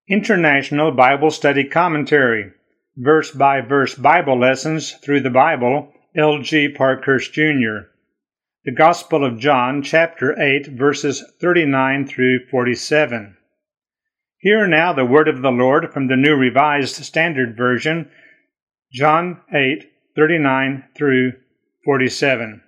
International Bible Study Commentary, verse-by-verse Bible lessons through the Bible, L.G. Parkhurst, Jr. The Gospel of John, chapter 8, verses 39 through 47. Hear now the word of the Lord from the New Revised Standard Version, John 8, 39 through 47.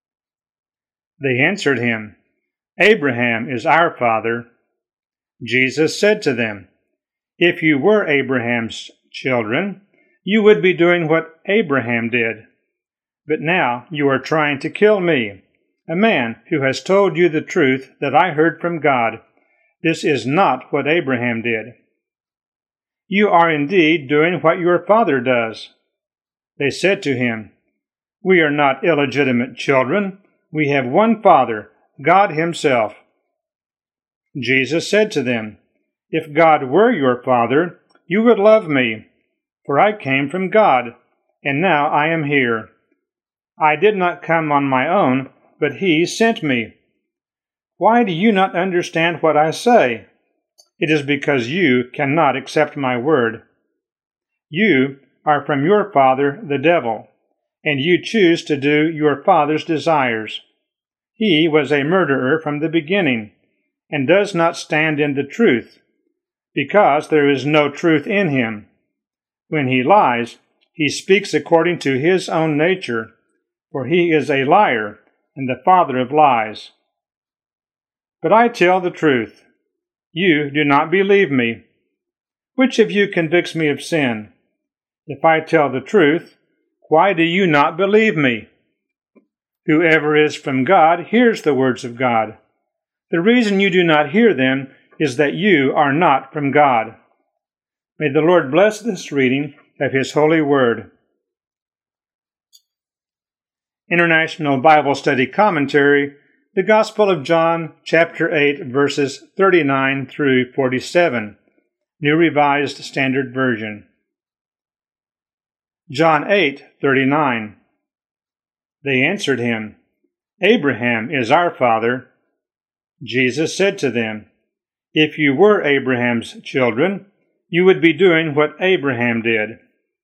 They answered him, "Abraham is our father." Jesus said to them, "If you were Abraham's children, you would be doing what Abraham did. But now you are trying to kill me, a man who has told you the truth that I heard from God. This is not what Abraham did. You are indeed doing what your father does." They said to him, "We are not illegitimate children. We have one Father, God Himself." Jesus said to them, "If God were your Father, you would love me, for I came from God, and now I am here. I did not come on my own, but He sent me. Why do you not understand what I say? It is because you cannot accept my word. You are from your father, the devil, and you choose to do your father's desires. He was a murderer from the beginning, and does not stand in the truth, because there is no truth in him. When he lies, he speaks according to his own nature, for he is a liar and the father of lies. But I tell the truth. You do not believe me. Which of you convicts me of sin? If I tell the truth, why do you not believe me? Whoever is from God hears the words of God. The reason you do not hear them is that you are not from God." May the Lord bless this reading of His holy word. International Bible Study Commentary, the Gospel of John, chapter 8, verses 39 through 47, New Revised Standard Version. John 8:39. They answered him, "Abraham is our father." Jesus said to them, "If you were Abraham's children, you would be doing what Abraham did."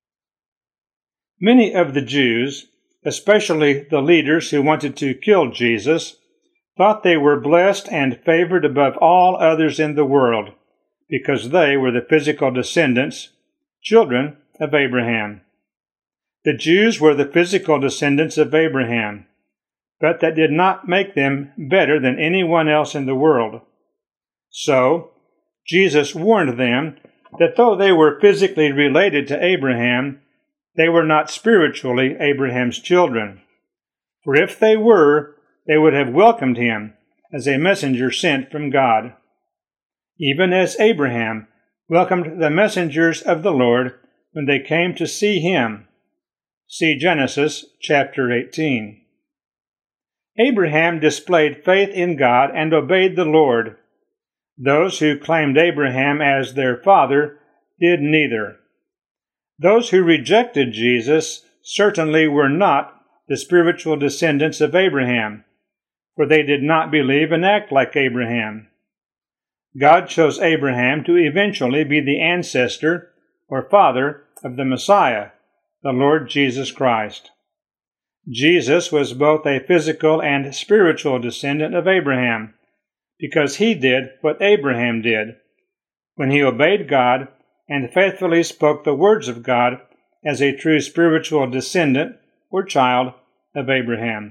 Many of the Jews, especially the leaders who wanted to kill Jesus, thought they were blessed and favored above all others in the world, because they were the physical descendants, children of Abraham. The Jews were the physical descendants of Abraham, but that did not make them better than anyone else in the world. So, Jesus warned them that though they were physically related to Abraham, they were not spiritually Abraham's children. For if they were, they would have welcomed him as a messenger sent from God, even as Abraham welcomed the messengers of the Lord when they came to see him. See Genesis chapter 18. Abraham displayed faith in God and obeyed the Lord. Those who claimed Abraham as their father did neither. Those who rejected Jesus certainly were not the spiritual descendants of Abraham, for they did not believe and act like Abraham. God chose Abraham to eventually be the ancestor or father of the Messiah, the Lord Jesus Christ. Jesus was both a physical and spiritual descendant of Abraham, because he did what Abraham did when he obeyed God and faithfully spoke the words of God as a true spiritual descendant or child of Abraham.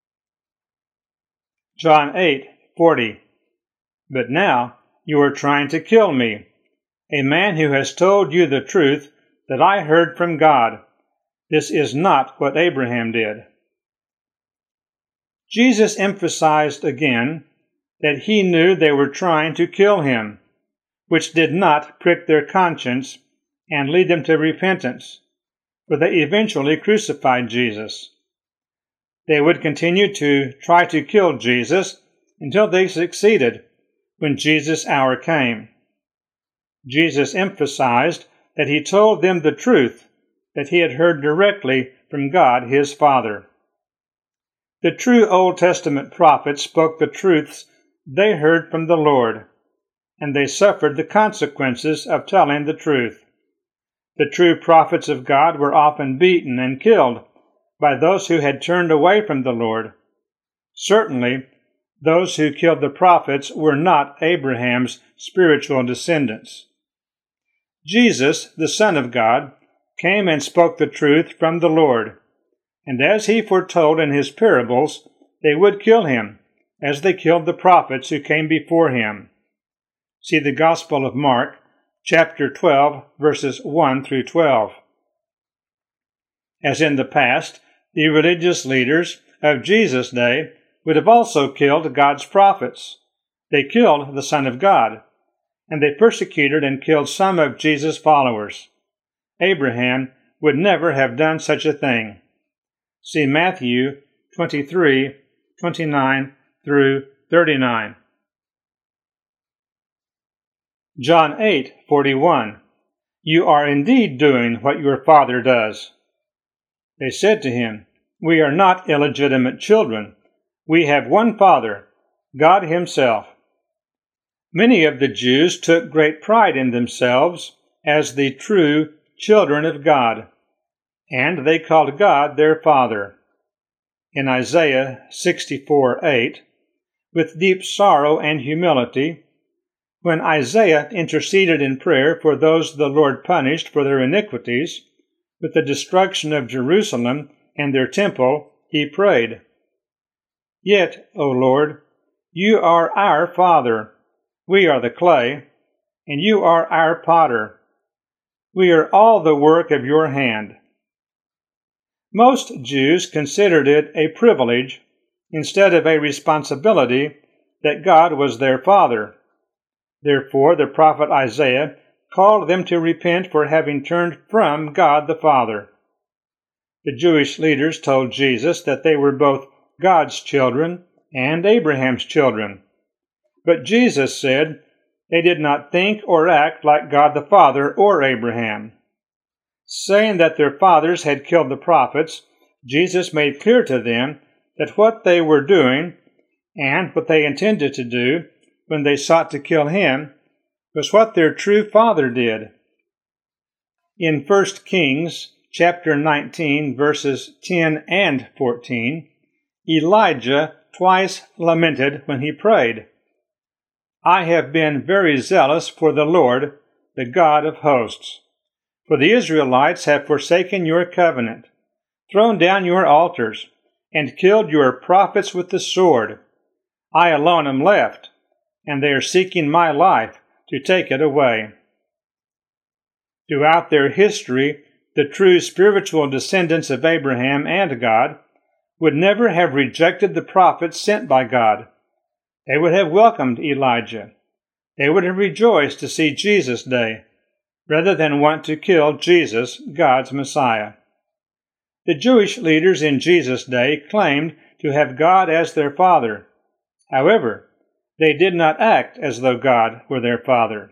John 8:40. But now you are trying to kill me, a man who has told you the truth that I heard from God. This is not what Abraham did. Jesus emphasized again that he knew they were trying to kill him, which did not prick their conscience and lead them to repentance, for they eventually crucified Jesus. They would continue to try to kill Jesus until they succeeded when Jesus' hour came. Jesus emphasized that he told them the truth that he had heard directly from God his Father. The true Old Testament prophets spoke the truths they heard from the Lord, and they suffered the consequences of telling the truth. The true prophets of God were often beaten and killed by those who had turned away from the Lord. Certainly, those who killed the prophets were not Abraham's spiritual descendants. Jesus, the Son of God, came and spoke the truth from the Lord, and as he foretold in his parables, they would kill him, as they killed the prophets who came before him. See the Gospel of Mark, chapter 12, verses 1 through 12. As in the past, the religious leaders of Jesus' day would have also killed God's prophets. They killed the Son of God, and they persecuted and killed some of Jesus' followers. Abraham would never have done such a thing. See Matthew 23, 29 through 39. John 8:41. You are indeed doing what your father does. They said to him, We are not illegitimate children. We have one Father, God Himself. Many of the Jews took great pride in themselves as the true children of God, and they called God their Father. In Isaiah 64:8, with deep sorrow and humility, when Isaiah interceded in prayer for those the Lord punished for their iniquities, with the destruction of Jerusalem and their temple, he prayed, Yet, O Lord, you are our Father. We are the clay, and you are our potter. We are all the work of your hand. Most Jews considered it a privilege instead of a responsibility that God was their Father. Therefore, the prophet Isaiah called them to repent for having turned from God the Father. The Jewish leaders told Jesus that they were both God's children and Abraham's children. But Jesus said they did not think or act like God the Father or Abraham. Saying that their fathers had killed the prophets, Jesus made clear to them that what they were doing and what they intended to do when they sought to kill him was what their true father did. In 1 Kings chapter 19, verses 10 and 14, Elijah twice lamented when he prayed, I have been very zealous for the Lord, the God of hosts. For the Israelites have forsaken your covenant, thrown down your altars, and killed your prophets with the sword. I alone am left, and they are seeking my life to take it away. Throughout their history, the true spiritual descendants of Abraham and God would never have rejected the prophets sent by God. They would have welcomed Elijah. They would have rejoiced to see Jesus' day, rather than want to kill Jesus, God's Messiah. The Jewish leaders in Jesus' day claimed to have God as their Father. However, they did not act as though God were their Father.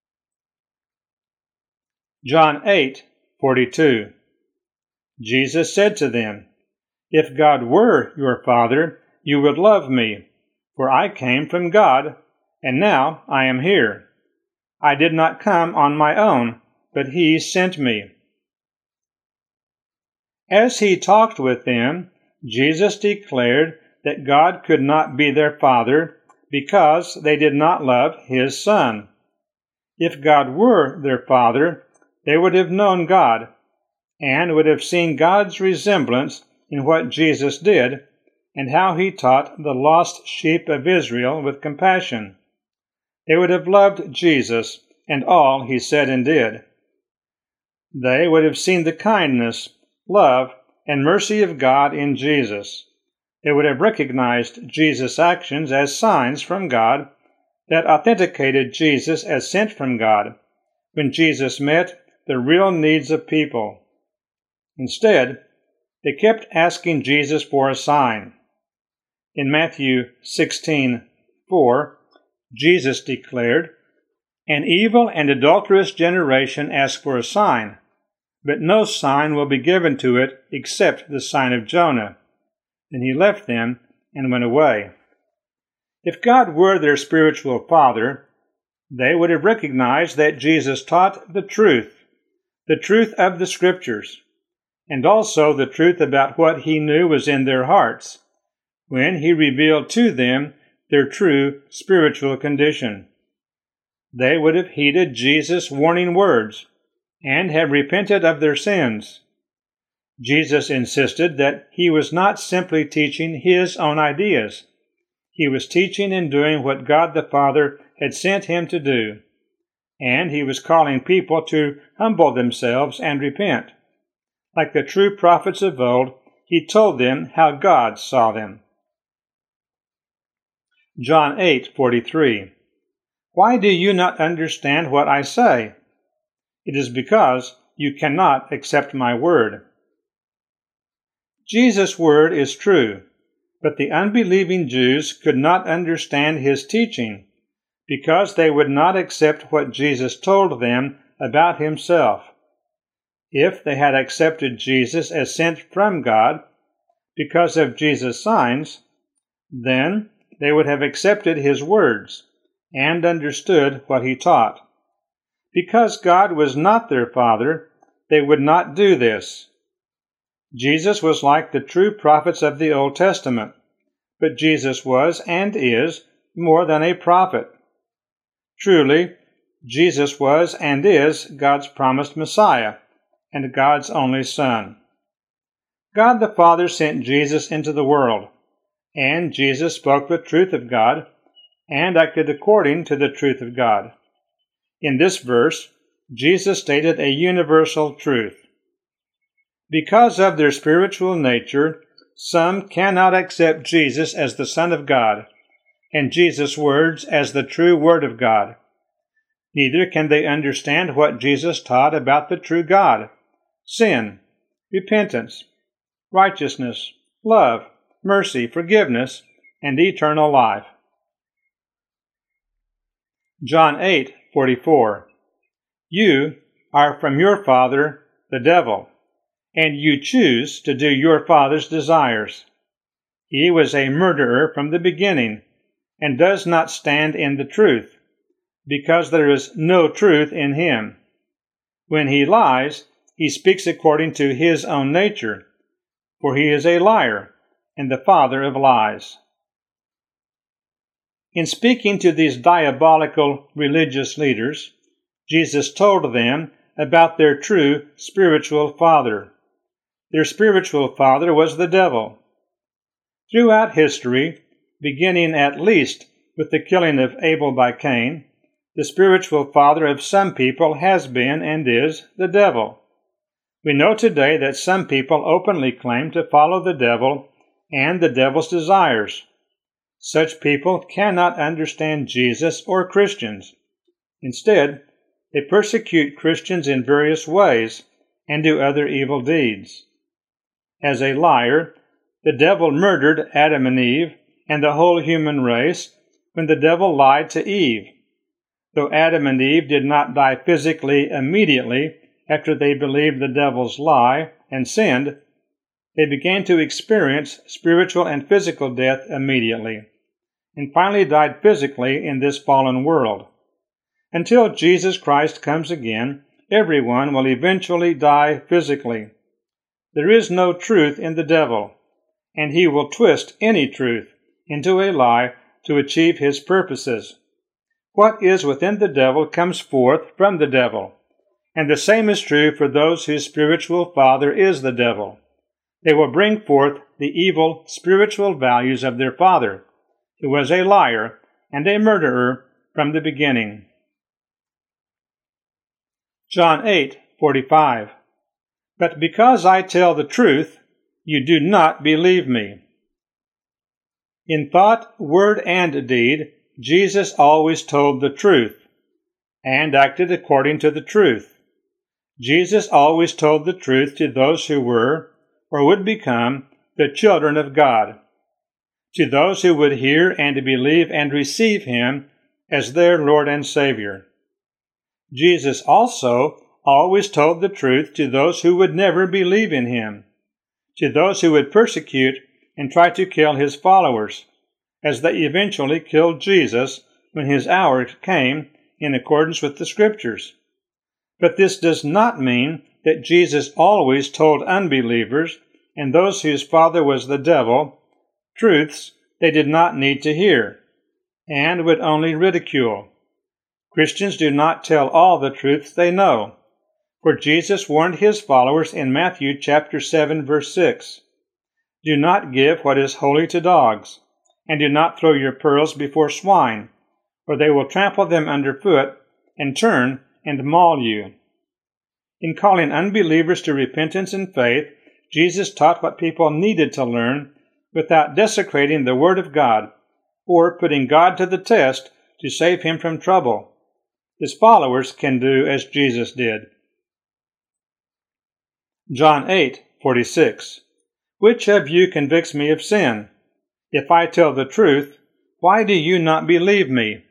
John 8:42. Jesus said to them, If God were your Father, you would love me, for I came from God, and now I am here. I did not come on my own, but He sent me. As He talked with them, Jesus declared that God could not be their Father because they did not love His Son. If God were their Father, they would have known God and would have seen God's resemblance in what Jesus did and how He taught the lost sheep of Israel with compassion. They would have loved Jesus and all He said and did. They would have seen the kindness, love, and mercy of God in Jesus. They would have recognized Jesus' actions as signs from God that authenticated Jesus as sent from God when Jesus met the real needs of people. Instead, they kept asking Jesus for a sign. In Matthew 16:4, Jesus declared, An evil and adulterous generation asks for a sign, but no sign will be given to it except the sign of Jonah. Then He left them and went away. If God were their spiritual Father, they would have recognized that Jesus taught the truth of the Scriptures, and also the truth about what he knew was in their hearts, when he revealed to them their true spiritual condition. They would have heeded Jesus' warning words and have repented of their sins. Jesus insisted that he was not simply teaching his own ideas. He was teaching and doing what God the Father had sent him to do, and he was calling people to humble themselves and repent. Like the true prophets of old, he told them how God saw them. John 8:43. Why do you not understand what I say? It is because you cannot accept my word. Jesus' word is true, but the unbelieving Jews could not understand his teaching because they would not accept what Jesus told them about himself. If they had accepted Jesus as sent from God because of Jesus' signs, then they would have accepted his words and understood what he taught. Because God was not their Father, they would not do this. Jesus was like the true prophets of the Old Testament, but Jesus was and is more than a prophet. Truly, Jesus was and is God's promised Messiah and God's only Son. God the Father sent Jesus into the world, and Jesus spoke the truth of God and acted according to the truth of God. In this verse, Jesus stated a universal truth. Because of their spiritual nature, some cannot accept Jesus as the Son of God and Jesus' words as the true Word of God. Neither can they understand what Jesus taught about the true God, sin, repentance, righteousness, love, mercy, forgiveness, and eternal life. John 8:44. You are from your father, the devil, and you choose to do your father's desires. He was a murderer from the beginning, and does not stand in the truth, because there is no truth in him. When he lies, he speaks according to his own nature, for he is a liar and the father of lies. In speaking to these diabolical religious leaders, Jesus told them about their true spiritual father. Their spiritual father was the devil. Throughout history, beginning at least with the killing of Abel by Cain, the spiritual father of some people has been and is the devil. We know today that some people openly claim to follow the devil and the devil's desires. Such people cannot understand Jesus or Christians. Instead, they persecute Christians in various ways and do other evil deeds. As a liar, the devil murdered Adam and Eve and the whole human race when the devil lied to Eve. Though Adam and Eve did not die physically immediately after they believed the devil's lie and sinned, they began to experience spiritual and physical death immediately, and finally died physically in this fallen world. Until Jesus Christ comes again, everyone will eventually die physically. There is no truth in the devil, and he will twist any truth into a lie to achieve his purposes. What is within the devil comes forth from the devil, and the same is true for those whose spiritual father is the devil. They will bring forth the evil spiritual values of their father, who was a liar and a murderer from the beginning. John 8:45. But because I tell the truth, you do not believe me. In thought, word, and deed, Jesus always told the truth and acted according to the truth. Jesus always told the truth to those who were or would become the children of God, to those who would hear and believe and receive him as their Lord and Savior. Jesus also always told the truth to those who would never believe in him, to those who would persecute and try to kill his followers, as they eventually killed Jesus when his hour came in accordance with the Scriptures. But this does not mean that Jesus always told unbelievers and those whose father was the devil truths they did not need to hear and would only ridicule. Christians do not tell all the truths they know, for Jesus warned his followers in Matthew chapter 7, verse 6, "Do not give what is holy to dogs, and do not throw your pearls before swine, or they will trample them underfoot and turn and maul you." In calling unbelievers to repentance and faith, Jesus taught what people needed to learn without desecrating the Word of God or putting God to the test to save him from trouble. His followers can do as Jesus did. John 8:46. "Which of you convicts me of sin? If I tell the truth, why do you not believe me?"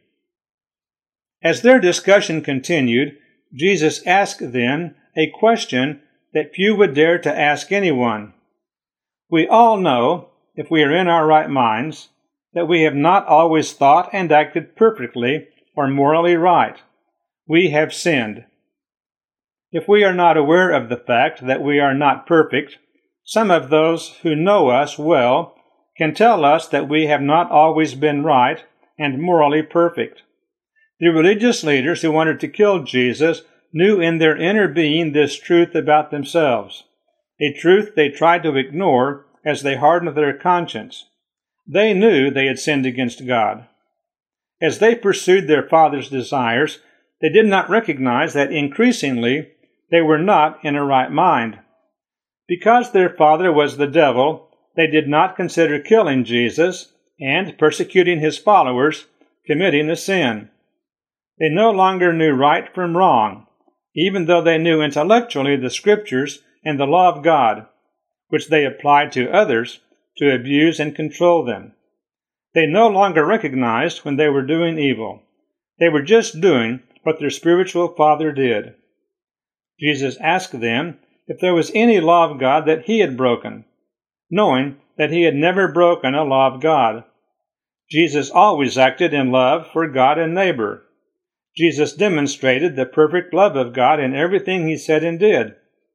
As their discussion continued, Jesus asked them a question that few would dare to ask anyone. We all know, if we are in our right minds, that we have not always thought and acted perfectly or morally right. We have sinned. If we are not aware of the fact that we are not perfect, some of those who know us well can tell us that we have not always been right and morally perfect. The religious leaders who wanted to kill Jesus knew in their inner being this truth about themselves, a truth they tried to ignore as they hardened their conscience. They knew they had sinned against God. As they pursued their father's desires, they did not recognize that increasingly they were not in a right mind. Because their father was the devil, they did not consider killing Jesus and persecuting his followers committing a sin. They no longer knew right from wrong, even though they knew intellectually the Scriptures and the law of God, which they applied to others to abuse and control them. They no longer recognized when they were doing evil. They were just doing what their spiritual father did. Jesus asked them if there was any law of God that he had broken, knowing that he had never broken a law of God. Jesus always acted in love for God and neighbor. Jesus demonstrated the perfect love of God in everything he said and did.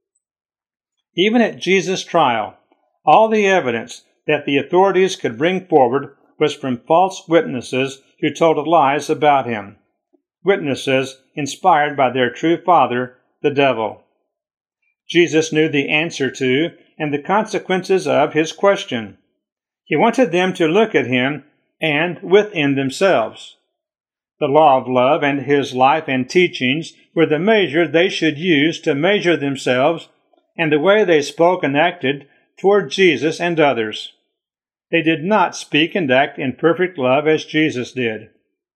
Even at Jesus' trial, all the evidence that the authorities could bring forward was from false witnesses who told lies about him, witnesses inspired by their true father, the devil. Jesus knew the answer to and the consequences of his question. He wanted them to look at him and within themselves. The law of love and his life and teachings were the measure they should use to measure themselves and the way they spoke and acted toward Jesus and others. They did not speak and act in perfect love as Jesus did.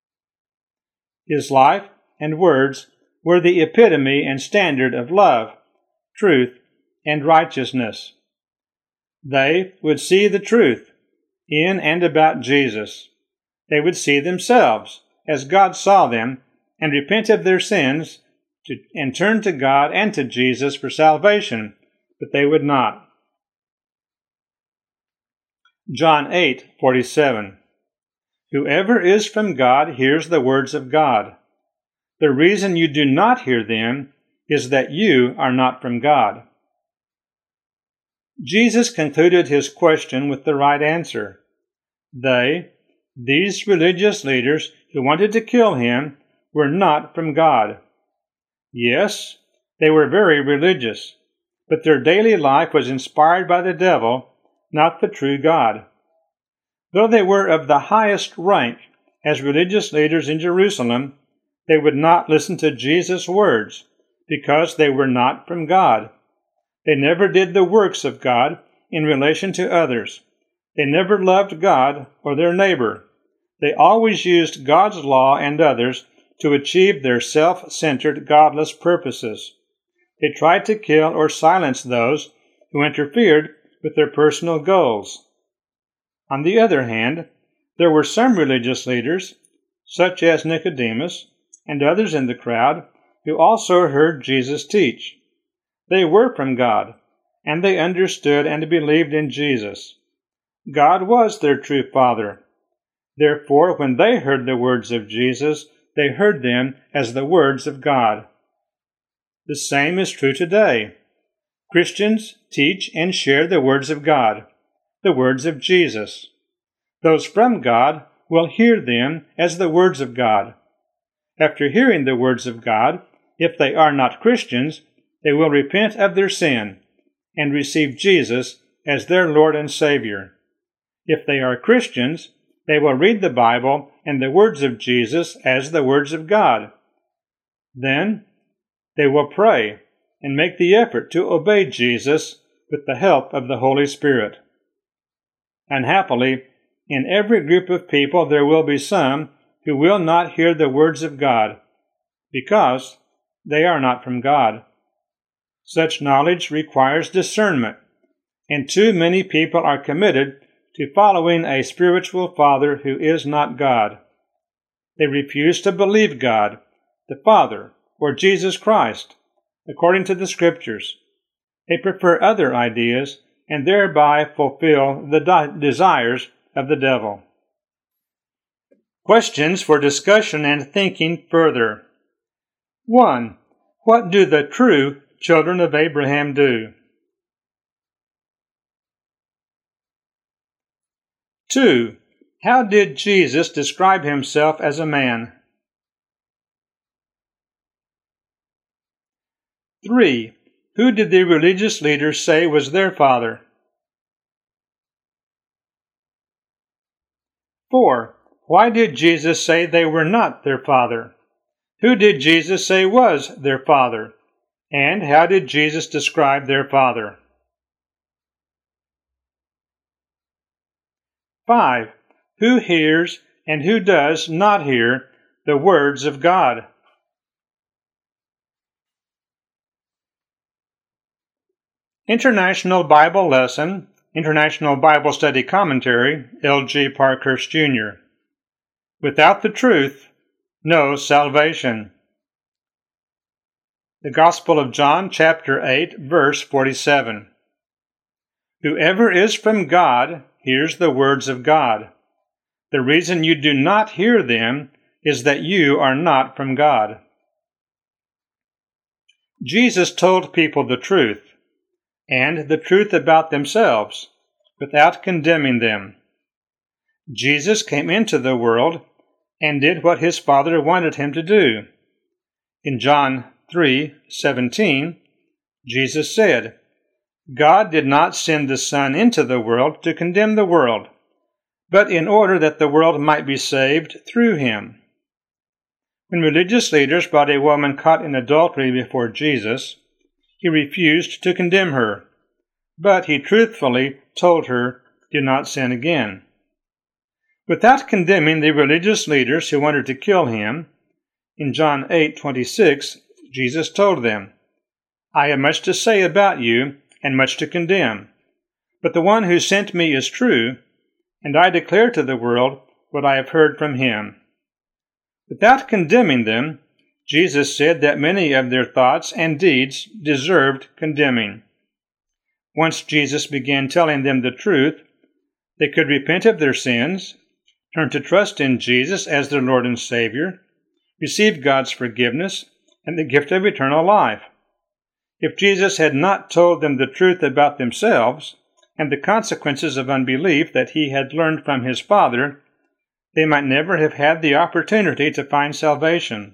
His life and words were the epitome and standard of love, truth, and righteousness. They would see the truth in and about Jesus. They would see themselves as God saw them and repent of their sins and turn to God and to Jesus for salvation, but they would not. John 8:47. "Whoever is from God hears the words of God. The reason you do not hear them is that you are not from God." Jesus concluded his question with the right answer. These religious leaders who wanted to kill him, were not from God. Yes, they were very religious, but their daily life was inspired by the devil, not the true God. Though they were of the highest rank as religious leaders in Jerusalem, they would not listen to Jesus' words because they were not from God. They never did the works of God in relation to others. They never loved God or their neighbor. They always used God's law and others to achieve their self-centered, godless purposes. They tried to kill or silence those who interfered with their personal goals. On the other hand, there were some religious leaders, such as Nicodemus and others in the crowd, who also heard Jesus teach. They were from God, and they understood and believed in Jesus. God was their true Father. Therefore, when they heard the words of Jesus, they heard them as the words of God. The same is true today. Christians teach and share the words of God, the words of Jesus. Those from God will hear them as the words of God. After hearing the words of God, if they are not Christians, they will repent of their sin and receive Jesus as their Lord and Savior. If they are Christians, they will read the Bible and the words of Jesus as the words of God. Then they will pray and make the effort to obey Jesus with the help of the Holy Spirit. Unhappily, in every group of people there will be some who will not hear the words of God because they are not from God. Such knowledge requires discernment, and too many people are committed to following a spiritual father who is not God. They refuse to believe God, the Father, or Jesus Christ, according to the Scriptures. They prefer other ideas and thereby fulfill the desires of the devil. Questions for discussion and thinking further. 1. What do the true children of Abraham do? 2. How did Jesus describe himself as a man? 3. Who did the religious leaders say was their father? 4. Why did Jesus say they were not their father? Who did Jesus say was their father? And how did Jesus describe their father? 5. Who hears and who does not hear the words of God? International Bible Lesson, International Bible Study Commentary, L.G. Parkhurst, Jr. Without the truth, no salvation. The Gospel of John, chapter 8, verse 47. Whoever is from God hears the words of God. The reason you do not hear them is that you are not from God. Jesus told people the truth, and the truth about themselves, without condemning them. Jesus came into the world and did what his Father wanted him to do. In John 3:17, Jesus said, God did not send the Son into the world to condemn the world, but in order that the world might be saved through him. When religious leaders brought a woman caught in adultery before Jesus, he refused to condemn her, but he truthfully told her, do not sin again. Without condemning the religious leaders who wanted to kill him, in John 8:26, Jesus told them, I have much to say about you and much to condemn, but the one who sent me is true, and I declare to the world what I have heard from him. Without condemning them, Jesus said that many of their thoughts and deeds deserved condemning. Once Jesus began telling them the truth, they could repent of their sins, turn to trust in Jesus as their Lord and Savior, receive God's forgiveness, and the gift of eternal life. If Jesus had not told them the truth about themselves and the consequences of unbelief that he had learned from his Father, they might never have had the opportunity to find salvation.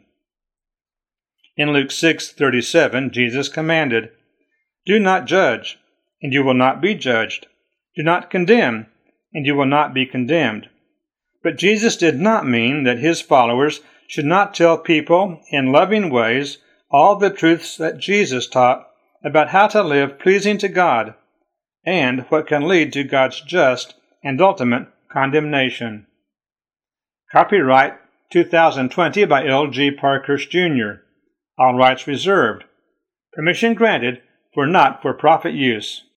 In Luke 6:37, Jesus commanded, Do not judge, and you will not be judged. Do not condemn, and you will not be condemned. But Jesus did not mean that his followers should not tell people in loving ways all the truths that Jesus taught about how to live pleasing to God and what can lead to God's just and ultimate condemnation. Copyright 2020 by L.G. Parkhurst, Jr. All rights reserved. Permission granted for not-for-profit use.